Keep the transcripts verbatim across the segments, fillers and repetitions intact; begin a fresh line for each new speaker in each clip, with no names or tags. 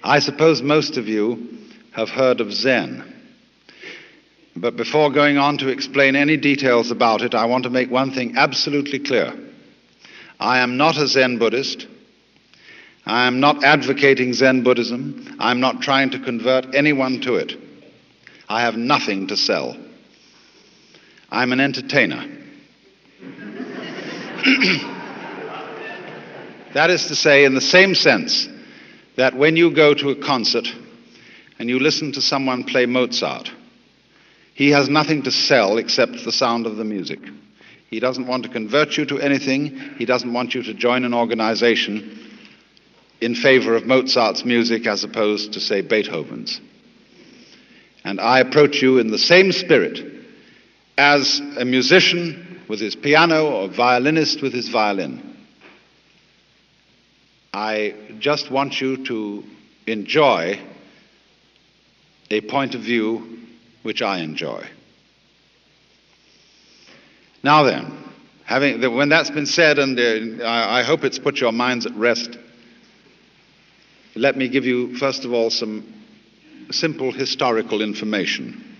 I suppose most of you have heard of Zen. But before going on to explain any details about it, I want to make one thing absolutely clear. I am not a Zen Buddhist. I am not advocating Zen Buddhism. I'm not trying to convert anyone to it. I have nothing to sell. I'm an entertainer. That is to say, in the same sense that when you go to a concert and you listen to someone play Mozart, he has nothing to sell except the sound of the music. He doesn't want to convert you to anything. He doesn't want you to join an organization in favor of Mozart's music as opposed to, say, Beethoven's. And I approach you in the same spirit as a musician with his piano or a violinist with his violin. I just want you to enjoy a point of view which I enjoy. Now then, having, when that's been said, and uh, I, I hope it's put your minds at rest, let me give you, first of all, some simple historical information.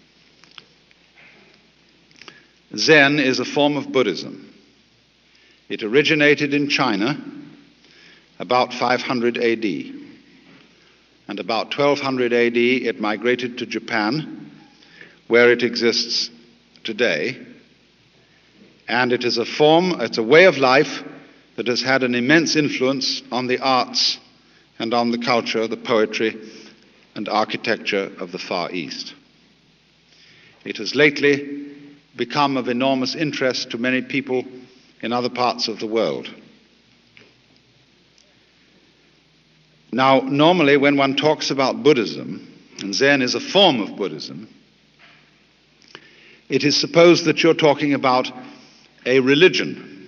Zen is a form of Buddhism. It originated in China about five hundred A D. And about twelve hundred A D it migrated to Japan, where it exists today. And it is a form, it's a way of life that has had an immense influence on the arts and on the culture, the poetry and architecture of the Far East. It has lately become of enormous interest to many people in other parts of the world. Now, normally when one talks about Buddhism, and Zen is a form of Buddhism, it is supposed that you're talking about a religion.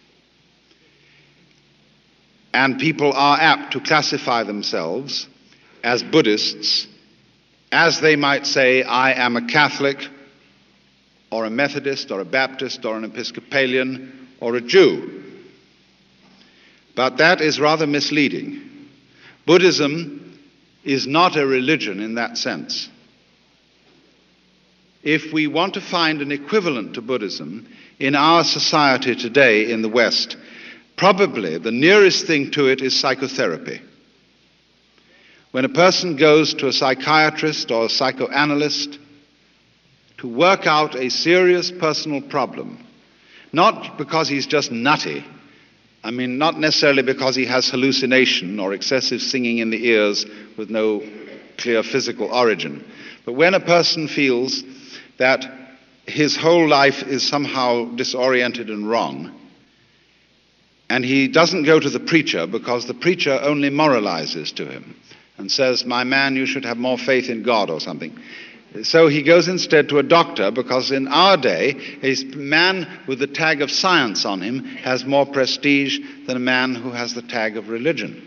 And people are apt to classify themselves as Buddhists, as they might say, I am a Catholic, or a Methodist, or a Baptist, or an Episcopalian, or a Jew. But that is rather misleading. Buddhism is not a religion in that sense. If we want to find an equivalent to Buddhism in our society today in the West, probably the nearest thing to it is psychotherapy. When a person goes to a psychiatrist or a psychoanalyst to work out a serious personal problem, not because he's just nutty, I mean, not necessarily because he has hallucination or excessive singing in the ears with no clear physical origin, but when a person feels that his whole life is somehow disoriented and wrong, and he doesn't go to the preacher because the preacher only moralizes to him and says, my man, you should have more faith in God or something. So he goes instead to a doctor because in our day, a man with the tag of science on him has more prestige than a man who has the tag of religion.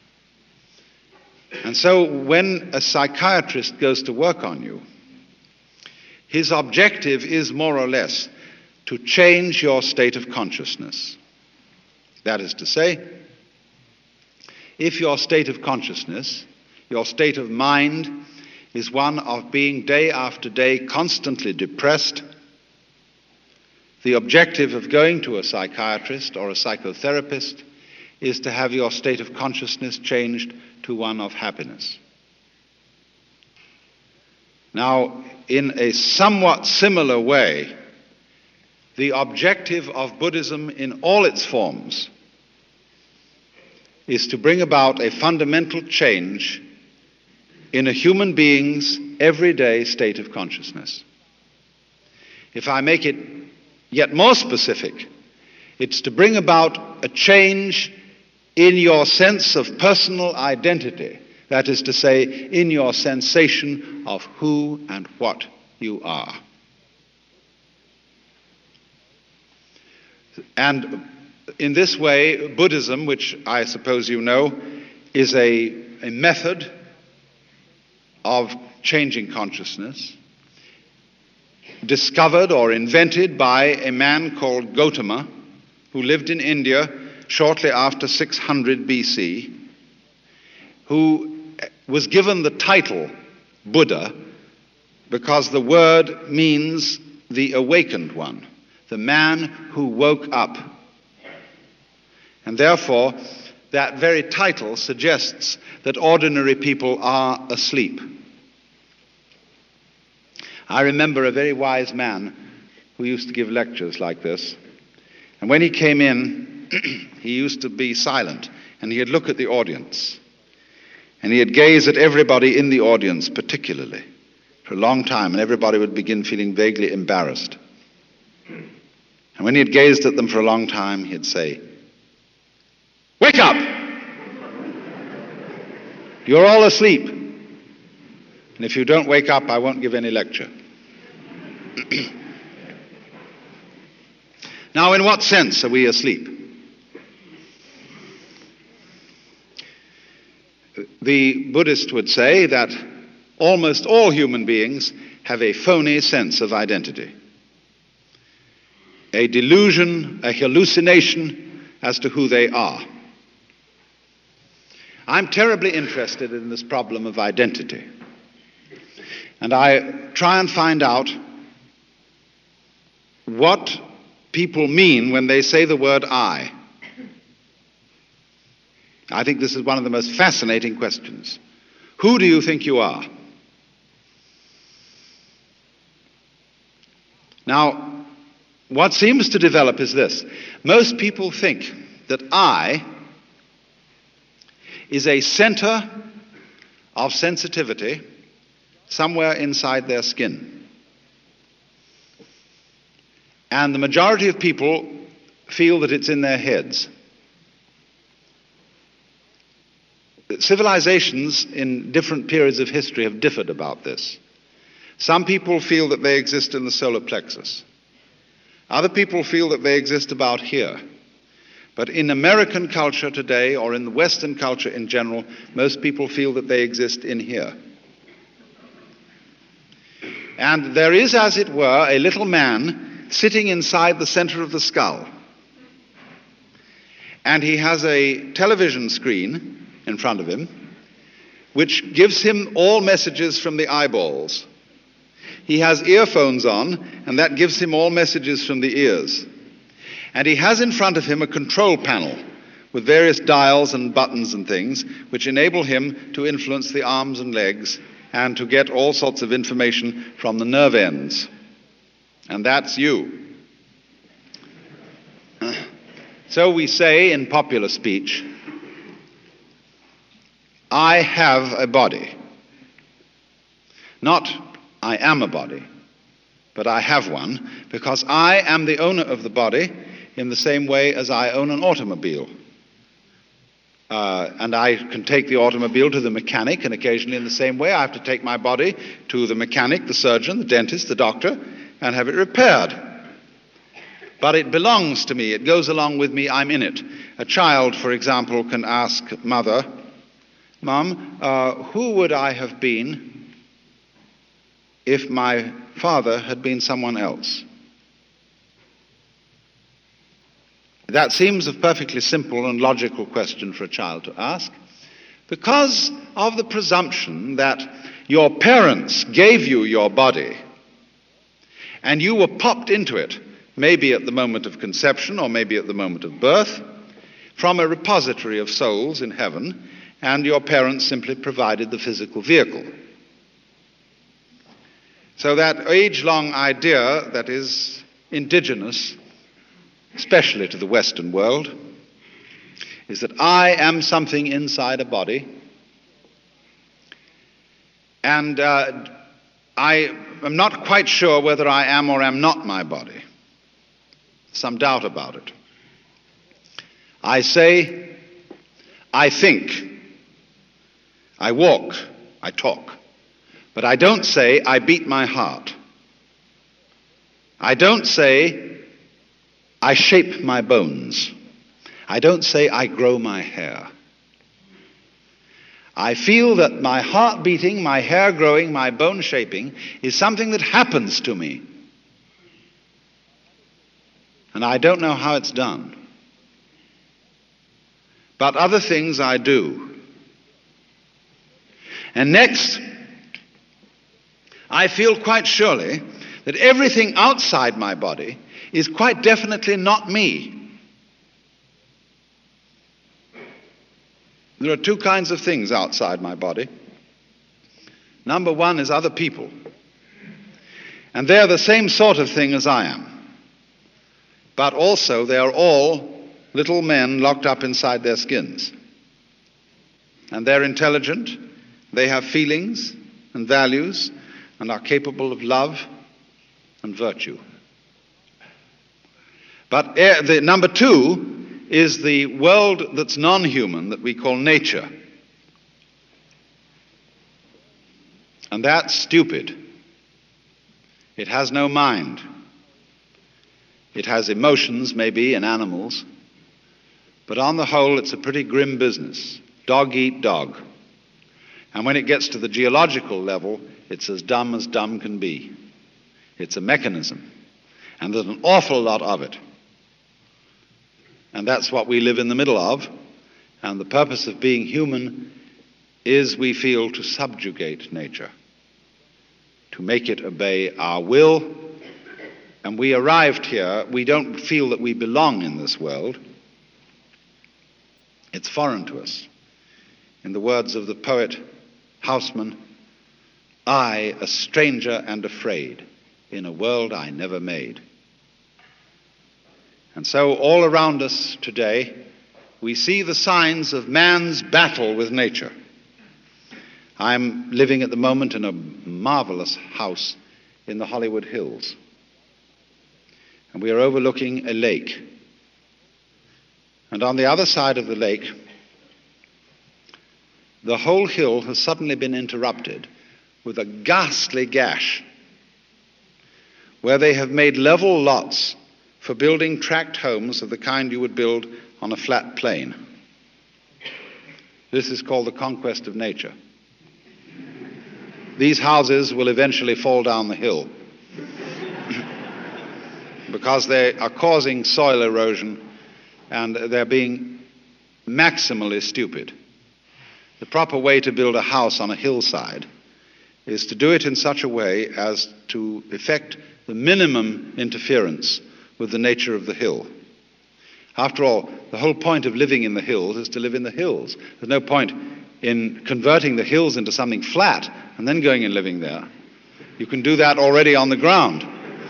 And so when a psychiatrist goes to work on you, his objective is more or less to change your state of consciousness. That is to say, if your state of consciousness, your state of mind, is one of being day after day constantly depressed, the objective of going to a psychiatrist or a psychotherapist is to have your state of consciousness changed to one of happiness. Now, in a somewhat similar way, the objective of Buddhism in all its forms is to bring about a fundamental change in a human being's everyday state of consciousness. If I make it yet more specific, it's to bring about a change in your sense of personal identity, that is to say, in your sensation of who and what you are. And in this way, Buddhism, which I suppose you know, is a, a method of changing consciousness, discovered or invented by a man called Gautama, who lived in India shortly after six hundred B C, who was given the title Buddha because the word means the awakened one, the man who woke up. And therefore, that very title suggests that ordinary people are asleep. I remember a very wise man who used to give lectures like this. And when he came in, he used to be silent, and he'd look at the audience. And he'd gaze at everybody in the audience particularly for a long time, and everybody would begin feeling vaguely embarrassed. And when he'd gazed at them for a long time, he'd say, "Wake up! You're all asleep. And if you don't wake up, I won't give any lecture." Now, in what sense are we asleep? The Buddhist would say that almost all human beings have a phony sense of identity, a delusion, a hallucination as to who they are. I'm terribly interested in this problem of identity, and I try and find out what people mean when they say the word I. I think this is one of the most fascinating questions. Who do you think you are? Now, what seems to develop is this. Most people think that I is a center of sensitivity somewhere inside their skin. And the majority of people feel that it's in their heads. Civilizations in different periods of history have differed about this. Some people feel that they exist in the solar plexus. Other people feel that they exist about here. But in American culture today, or in the Western culture in general, most people feel that they exist in here. And there is, as it were, a little man sitting inside the center of the skull. And he has a television screen in front of him, which gives him all messages from the eyeballs. He has earphones on, and that gives him all messages from the ears. And he has in front of him a control panel with various dials and buttons and things, which enable him to influence the arms and legs and to get all sorts of information from the nerve ends. And that's you. So we say in popular speech, I have a body. Not I am a body, but I have one, because I am the owner of the body in the same way as I own an automobile. Uh, and I can take the automobile to the mechanic, and occasionally in the same way I have to take my body to the mechanic, the surgeon, the dentist, the doctor, and have it repaired. But it belongs to me. It goes along with me. I'm in it. A child, for example, can ask mother, Mom, uh, who would I have been if my father had been someone else? That seems a perfectly simple and logical question for a child to ask, because of the presumption that your parents gave you your body and you were popped into it, maybe at the moment of conception or maybe at the moment of birth, from a repository of souls in heaven, and your parents simply provided the physical vehicle. So that age-long idea that is indigenous, especially to the Western world, is that I am something inside a body, and uh, I am not quite sure whether I am or am not my body. Some doubt about it. I say, I think, I walk, I talk, but I don't say I beat my heart. I don't say I shape my bones. I don't say I grow my hair. I feel that my heart beating, my hair growing, my bone shaping is something that happens to me. And I don't know how it's done. But other things I do. And next, I feel quite surely that everything outside my body is quite definitely not me. There are two kinds of things outside my body. Number one is other people. And they're the same sort of thing as I am. But also they are all little men locked up inside their skins. And they're intelligent, they have feelings and values, and are capable of love and virtue. But uh, the number two is the world that's non-human, that we call nature. And that's stupid. It has no mind. It has emotions, maybe, in animals. But on the whole, it's a pretty grim business. Dog eat dog. And when it gets to the geological level, it's as dumb as dumb can be. It's a mechanism. And there's an awful lot of it. And that's what we live in the middle of. And the purpose of being human is, we feel, to subjugate nature, to make it obey our will. And we arrived here, we don't feel that we belong in this world. It's foreign to us. In the words of the poet Houseman, I, a stranger and afraid, in a world I never made. And so all around us today, we see the signs of man's battle with nature. I'm living at the moment in a marvelous house in the Hollywood Hills. And we are overlooking a lake. And on the other side of the lake, the whole hill has suddenly been interrupted with a ghastly gash where they have made level lots for building tract homes of the kind you would build on a flat plain. This is called the conquest of nature. These houses will eventually fall down the hill because they are causing soil erosion and they're being maximally stupid. The proper way to build a house on a hillside is to do it in such a way as to effect the minimum interference with the nature of the hill. After all, the whole point of living in the hills is to live in the hills. There's no point in converting the hills into something flat and then going and living there. You can do that already on the ground.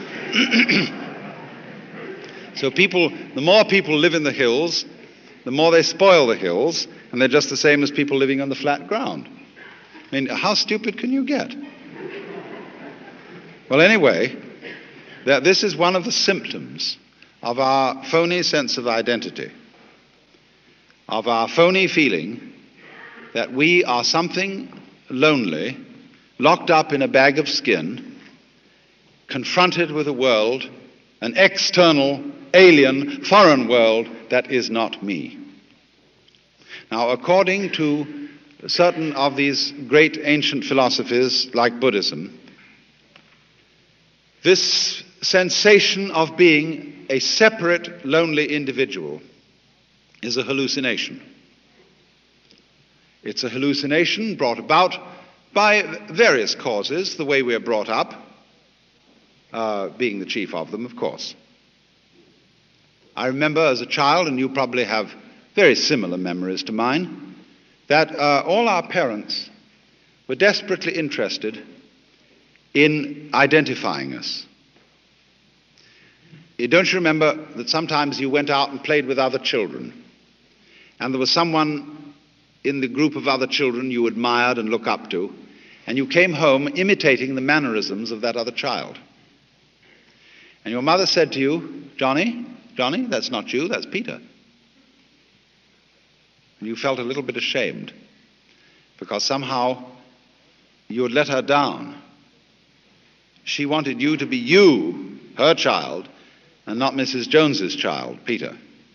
So people, the more people live in the hills, the more they spoil the hills, and they're just the same as people living on the flat ground. I mean, how stupid can you get? Well, anyway, that this is one of the symptoms of our phony sense of identity, of our phony feeling that we are something lonely, locked up in a bag of skin, confronted with a world, an external, alien, foreign world that is not me. Now, according to certain of these great ancient philosophies like Buddhism, this sensation of being a separate, lonely individual is a hallucination. It's a hallucination brought about by various causes, the way we're brought up, uh, being the chief of them, of course. I remember as a child, and you probably have very similar memories to mine, that uh, all our parents were desperately interested in identifying us. Don't you remember that sometimes you went out and played with other children, and there was someone in the group of other children you admired and looked up to, and you came home imitating the mannerisms of that other child? And your mother said to you, Johnny, Johnny, that's not you, that's Peter. And you felt a little bit ashamed because somehow you had let her down. She wanted you to be you, her child, and not Missus Jones's child, Peter.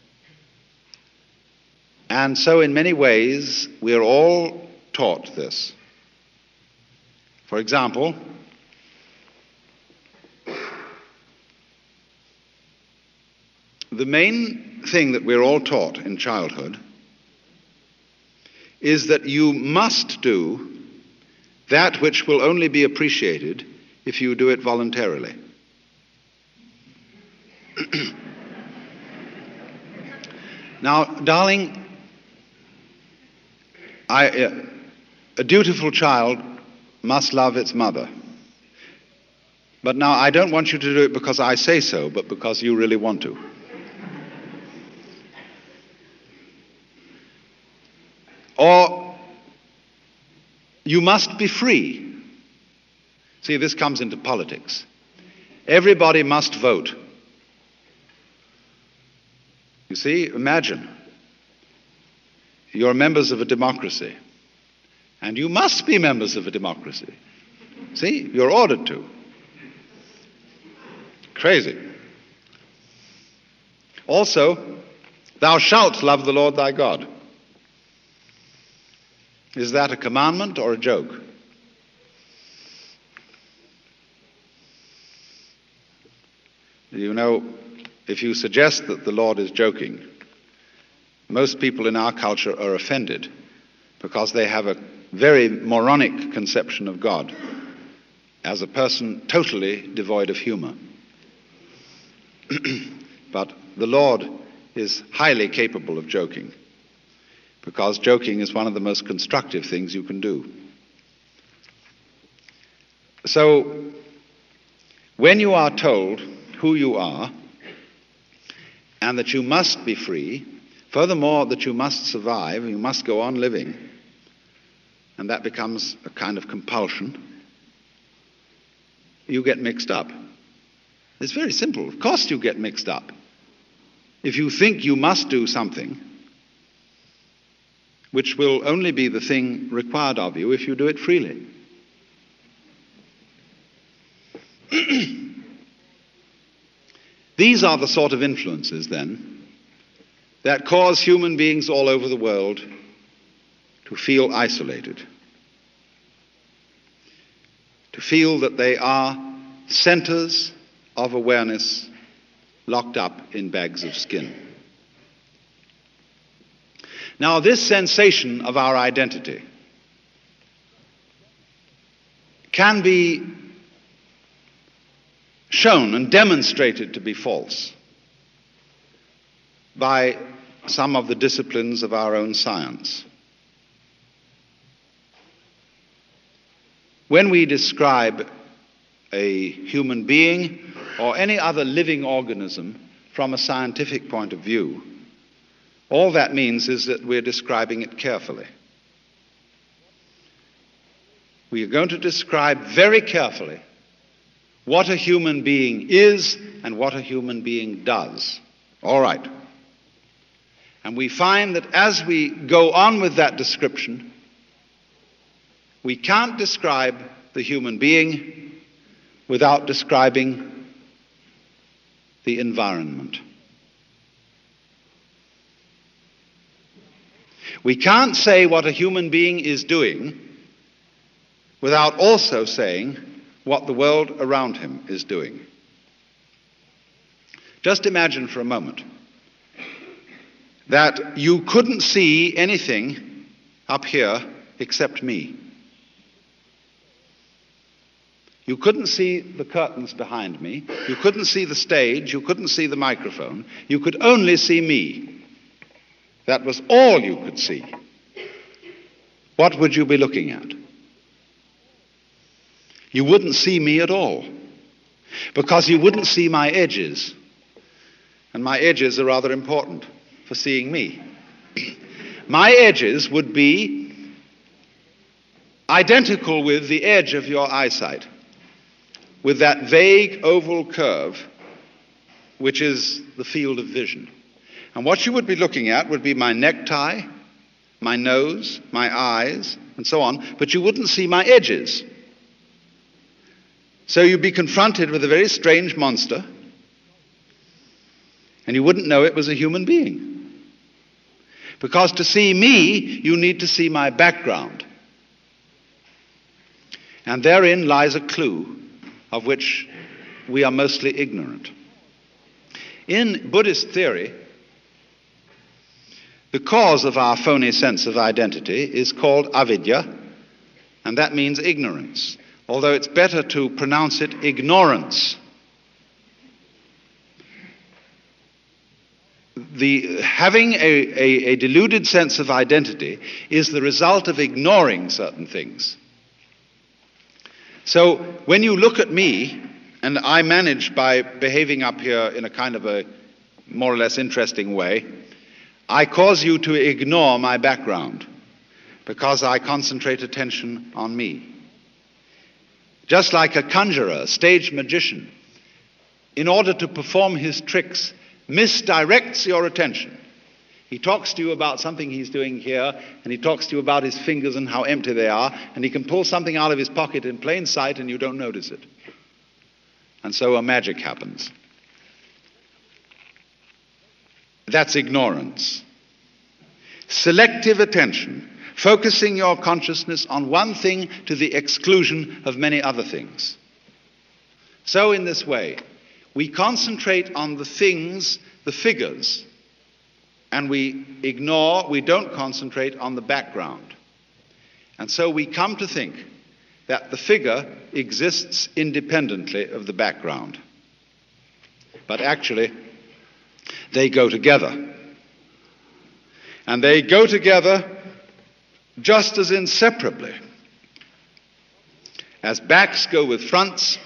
And so in many ways, we are all taught this. For example, the main thing that we're all taught in childhood is that you must do that which will only be appreciated if you do it voluntarily. Now, darling, I, uh, a dutiful child must love its mother. But now I don't want you to do it because I say so, but because you really want to. Or you must be free. See, this comes into politics. Everybody must vote. You see, imagine you're members of a democracy, and you must be members of a democracy. See, you're ordered to. Crazy. Also, thou shalt love the Lord thy God. Is that a commandment or a joke? You know, if you suggest that the Lord is joking, most people in our culture are offended because they have a very moronic conception of God as a person totally devoid of humor. But the Lord is highly capable of joking, because joking is one of the most constructive things you can do. So, when you are told who you are, and that you must be free, furthermore that you must survive, you must go on living, and that becomes a kind of compulsion, you get mixed up. It's very simple. Of course you get mixed up. If you think you must do something, which will only be the thing required of you if you do it freely. These are the sort of influences, then, that cause human beings all over the world to feel isolated, to feel that they are centers of awareness locked up in bags of skin. Now, this sensation of our identity can be shown and demonstrated to be false by some of the disciplines of our own science. When we describe a human being or any other living organism from a scientific point of view, all that means is that we're describing it carefully. We are going to describe very carefully what a human being is and what a human being does. All right. And we find that as we go on with that description, we can't describe the human being without describing the environment. We can't say what a human being is doing without also saying what the world around him is doing. Just imagine for a moment that you couldn't see anything up here except me. You couldn't see the curtains behind me. You couldn't see the stage. You couldn't see the microphone. You could only see me. That was all you could see. What would you be looking at? You wouldn't see me at all, because you wouldn't see my edges. And my edges are rather important for seeing me. My edges would be identical with the edge of your eyesight, with that vague oval curve, which is the field of vision. And what you would be looking at would be my necktie, my nose, my eyes, and so on, but you wouldn't see my edges. So you'd be confronted with a very strange monster, and you wouldn't know it was a human being. Because to see me, you need to see my background. And therein lies a clue of which we are mostly ignorant. In Buddhist theory, the cause of our phony sense of identity is called avidya, And that means ignorance, although it's better to pronounce it ignorance. The, having a, a, a deluded sense of identity is the result of ignoring certain things. So when you look at me, and I manage by behaving up here in a kind of a more or less interesting way, I cause you to ignore my background because I concentrate attention on me. Just like a conjurer, a stage magician, in order to perform his tricks, misdirects your attention. He talks to you about something he's doing here, and he talks to you about his fingers and how empty they are, and he can pull something out of his pocket in plain sight and you don't notice it. And so a magic happens. That's ignorance. Selective attention, focusing your consciousness on one thing to the exclusion of many other things. So in this way, we concentrate on the things, the figures, and we ignore, we don't concentrate on the background. And so we come to think that the figure exists independently of the background. But actually, they go together. And they go together just as inseparably as backs go with fronts,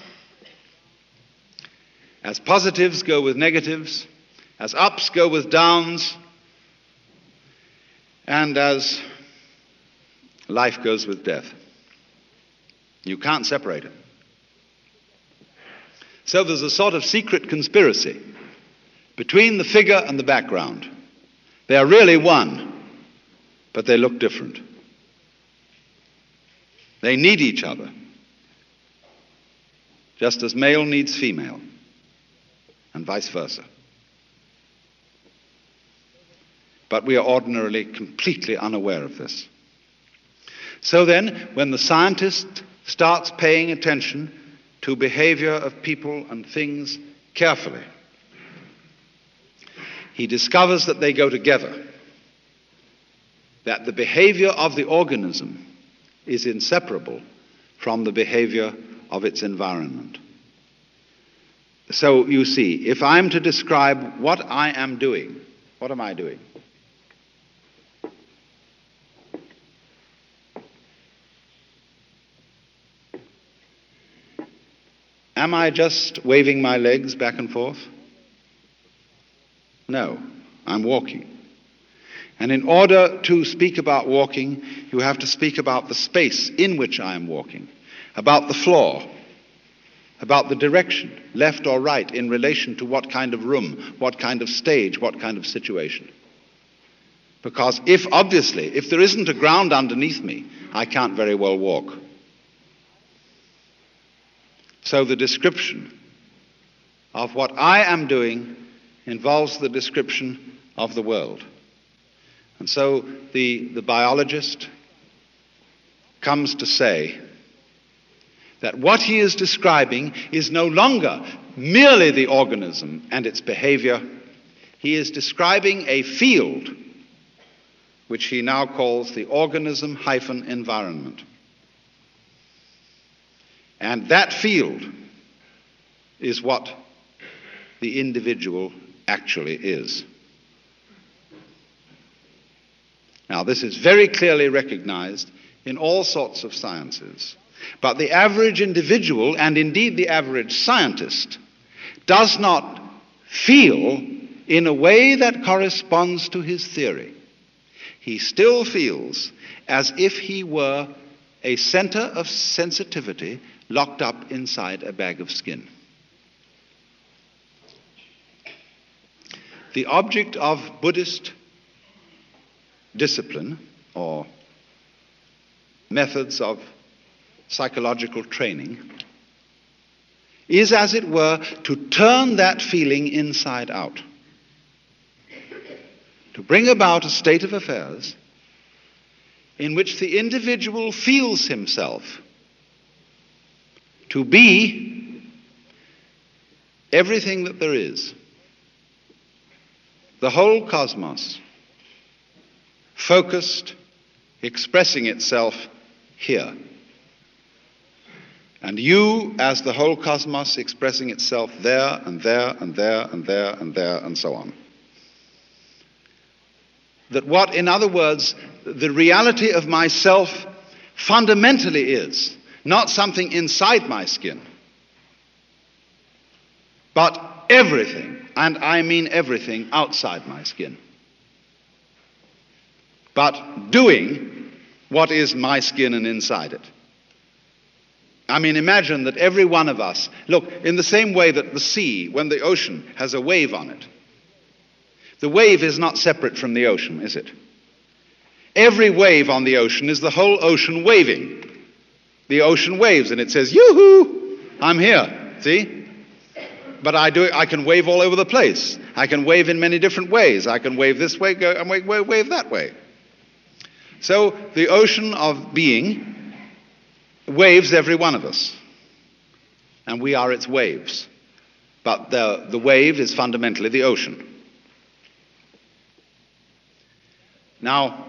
as positives go with negatives, as ups go with downs, and as life goes with death. You can't separate it. So there's a sort of secret conspiracy between the figure and the background. They are really one, but they look different. They need each other, just as male needs female, and vice versa. But we are ordinarily completely unaware of this. So then, when the scientist starts paying attention to behavior of people and things carefully, he discovers that they go together, that the behavior of the organism is inseparable from the behavior of its environment. So you see, if I'm to describe what I am doing, what am I doing? Am I just waving my legs back and forth? No, I'm walking. And in order to speak about walking, you have to speak about the space in which I am walking, about the floor, about the direction, left or right, in relation to what kind of room, what kind of stage, what kind of situation. Because if, obviously, if there isn't a ground underneath me, I can't very well walk. So the description of what I am doing involves the description of the world. And so the, the biologist comes to say that what he is describing is no longer merely the organism and its behavior. He is describing a field which he now calls the organism-environment. And that field is what the individual actually is. Now, this is very clearly recognized in all sorts of sciences. But the average individual, and indeed the average scientist, does not feel in a way that corresponds to his theory. He still feels as if he were a center of sensitivity locked up inside a bag of skin. The object of Buddhist discipline or methods of psychological training is, as it were, to turn that feeling inside out, to bring about a state of affairs in which the individual feels himself to be everything that there is, the whole cosmos, focused, expressing itself here. And you as the whole cosmos expressing itself there and there and there and there and there and so on. That what, in other words, the reality of myself fundamentally is not something inside my skin, but everything, and I mean everything, outside my skin. But doing what is my skin and inside it. I mean, imagine that every one of us, look, in the same way that the sea, when the ocean has a wave on it, the wave is not separate from the ocean, is it? Every wave on the ocean is the whole ocean waving. The ocean waves and it says, yoo-hoo, I'm here, see? But I do. I can wave all over the place. I can wave in many different ways. I can wave this way, go and wave, wave, wave that way. So the ocean of being waves every one of us. And we are its waves. But the, the wave is fundamentally the ocean. Now,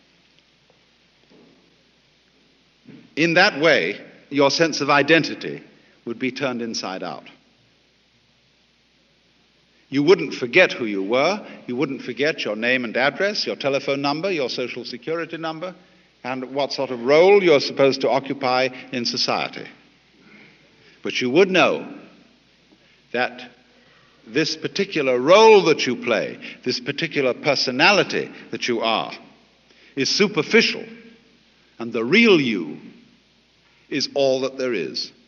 in that way, your sense of identity would be turned inside out. You wouldn't forget who you were. You wouldn't forget your name and address, your telephone number, your social security number, and what sort of role you're supposed to occupy in society. But you would know that this particular role that you play, this particular personality that you are, is superficial, and the real you is all that there is.